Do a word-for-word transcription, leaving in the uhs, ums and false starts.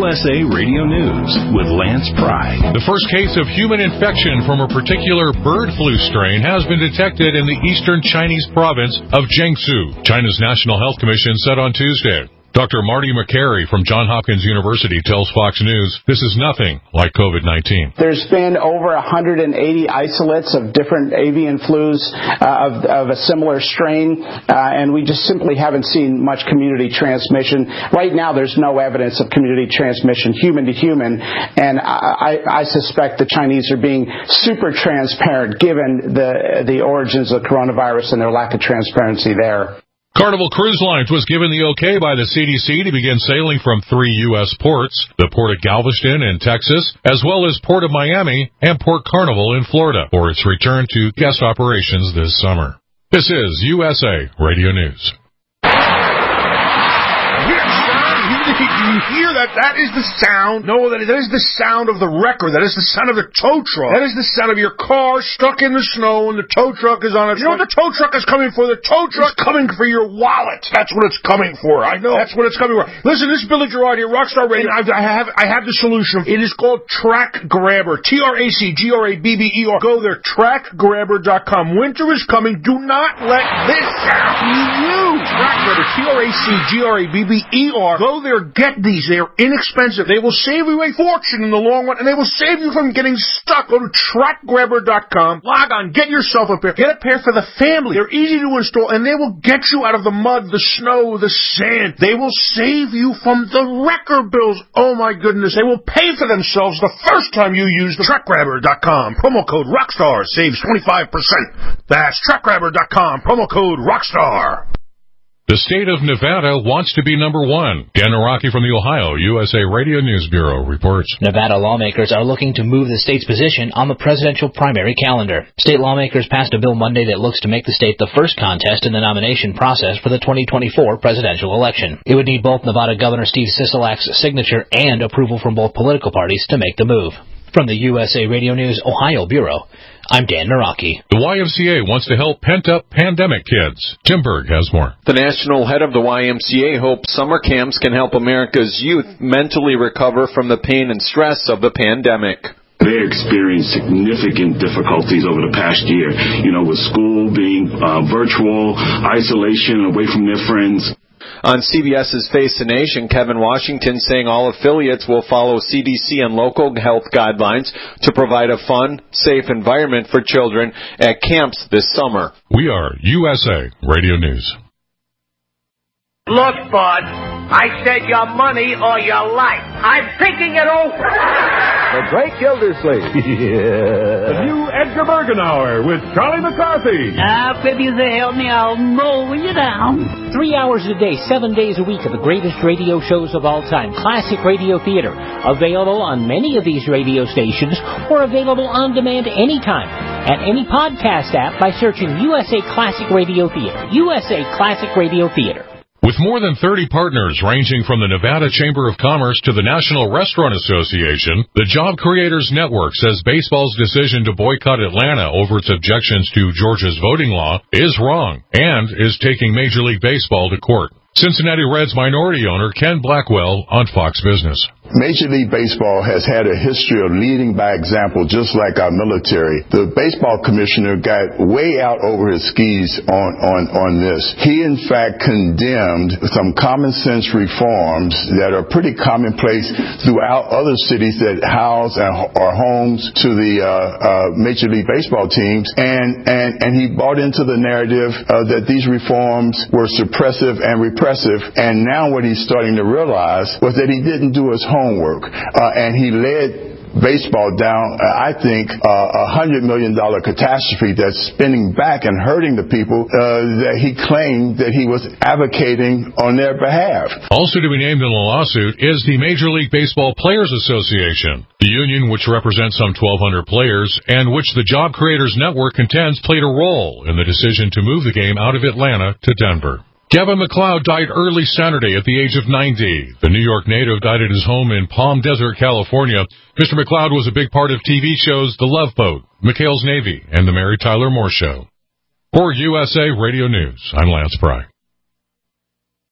S A Radio News with Lance Pry. The first case of human infection from a particular bird flu strain has been detected in the eastern Chinese province of Jiangsu, China's National Health Commission said on Tuesday. Doctor Marty McCary from Johns Hopkins University tells Fox News this is nothing like COVID nineteen. There's been over one hundred eighty isolates of different avian flus uh, of, of a similar strain, uh, and we just simply haven't seen much community transmission. Right now, there's no evidence of community transmission, human to human, and I, I, I suspect the Chinese are being super transparent given the, the origins of coronavirus and their lack of transparency there. Carnival Cruise Lines was given the okay by the C D C to begin sailing from three U S ports, the Port of Galveston in Texas, as well as Port of Miami and Port Carnival in Florida, for its return to guest operations this summer. This is U S A Radio News. You hear that? That is the sound. No, that, that is the sound of the wrecker. That is the sound of the tow truck. That is the sound of your car stuck in the snow and the tow truck is on it. You know what the tow truck is coming for? The tow truck is coming for your wallet. That's what it's coming for. I know. That's what it's coming for. Listen, this is Billy Gerard here, Rockstar Radio. I, I have I have the solution. It is called Track Grabber. T R A C G R A B B E R. Go there, track grabber dot com. Winter is coming. Do not let this sound be you. Track Grabber, T R A C G R A B B E R. Go there, get these. They are inexpensive. They will save you a fortune in the long run, and they will save you from getting stuck. Go to track grabber dot com. Log on. Get yourself a pair. Get a pair for the family. They're easy to install, and they will get you out of the mud, the snow, the sand. They will save you from the wrecker bills. Oh, my goodness. They will pay for themselves the first time you use the track grabber dot com. Promo code ROCKSTAR saves twenty-five percent. That's track grabber dot com. Promo code ROCKSTAR. The state of Nevada wants to be number one. Dan Naraki from the Ohio U S A Radio News Bureau reports. Nevada lawmakers are looking to move the state's position on the presidential primary calendar. State lawmakers passed a bill Monday that looks to make the state the first contest in the nomination process for the twenty twenty-four presidential election. It would need both Nevada Governor Steve Sisolak's signature and approval from both political parties to make the move. From the U S A Radio News Ohio Bureau, I'm Dan Naraki. The Y M C A wants to help pent-up pandemic kids. Tim Berg has more. The national head of the Y M C A hopes summer camps can help America's youth mentally recover from the pain and stress of the pandemic. They experienced significant difficulties over the past year, you know, with school being uh, virtual, isolation, away from their friends. On CBS's Face the Nation, Kevin Washington saying all affiliates will follow C D C and local health guidelines to provide a fun, safe environment for children at camps this summer. We are U S A Radio News. Look, bud, I said your money or your life. I'm thinking it over. The Great Gildersleeve. Yeah. The new Edgar Bergen Hour with Charlie McCarthy. Now, if you say help me, I'll mow you down. Three hours a day, seven days a week of the greatest radio shows of all time. Classic Radio Theater. Available on many of these radio stations or available on demand anytime at any podcast app by searching U S A Classic Radio Theater. U S A Classic Radio Theater. With more than thirty partners ranging from the Nevada Chamber of Commerce to the National Restaurant Association, the Job Creators Network says baseball's decision to boycott Atlanta over its objections to Georgia's voting law is wrong and is taking Major League Baseball to court. Cincinnati Reds minority owner Ken Blackwell on Fox Business. Major League Baseball has had a history of leading by example, just like our military. The baseball commissioner got way out over his skis on, on, on this. He, in fact, condemned some common sense reforms that are pretty commonplace throughout other cities that house and are homes to the uh, uh, Major League Baseball teams. And, and, and he bought into the narrative uh, that these reforms were suppressive and repressive. And now what he's starting to realize was that he didn't do his homework, uh, and he led baseball down, uh, I think, a uh, hundred million dollar catastrophe that's spinning back and hurting the people uh, that he claimed that he was advocating on their behalf. Also to be named in the lawsuit is the Major League Baseball Players Association, the union which represents some twelve hundred players and which the Job Creators Network contends played a role in the decision to move the game out of Atlanta to Denver. Kevin McLeod died early Saturday at the age of ninety. The New York native died at his home in Palm Desert, California. Mister McLeod was a big part of T V shows The Love Boat, McHale's Navy, and The Mary Tyler Moore Show. For U S A Radio News, I'm Lance Pry.